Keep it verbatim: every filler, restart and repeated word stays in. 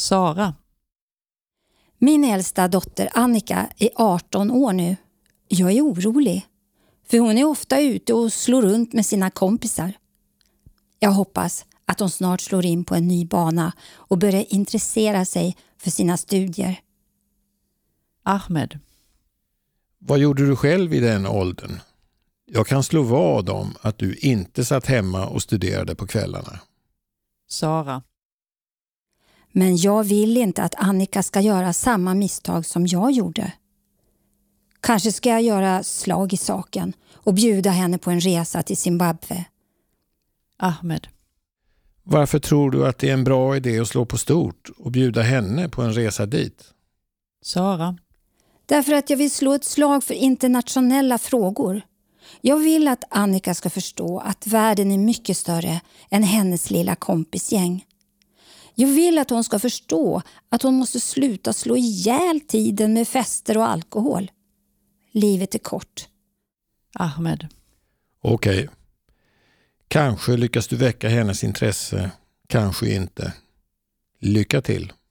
Sara. Min äldsta dotter Annika är arton år nu. Jag är orolig, för hon är ofta ute och slår runt med sina kompisar. Jag hoppas att hon snart slår in på en ny bana och börjar intressera sig för sina studier. Ahmed. Vad gjorde du själv i den åldern? Jag kan slå vad om att du inte satt hemma och studerade på kvällarna. Sara. Men jag vill inte att Annika ska göra samma misstag som jag gjorde. Kanske ska jag göra slag i saken och bjuda henne på en resa till Zimbabwe. Ahmed. Varför tror du att det är en bra idé att slå på stort och bjuda henne på en resa dit? Sara. Därför att jag vill slå ett slag för internationella frågor. Jag vill att Annika ska förstå att världen är mycket större än hennes lilla kompisgäng. Jag vill att hon ska förstå att hon måste sluta slå ihjäl tiden med fester och alkohol. Livet är kort. Ahmed. Okej. Kanske lyckas du väcka hennes intresse, kanske inte. Lycka till!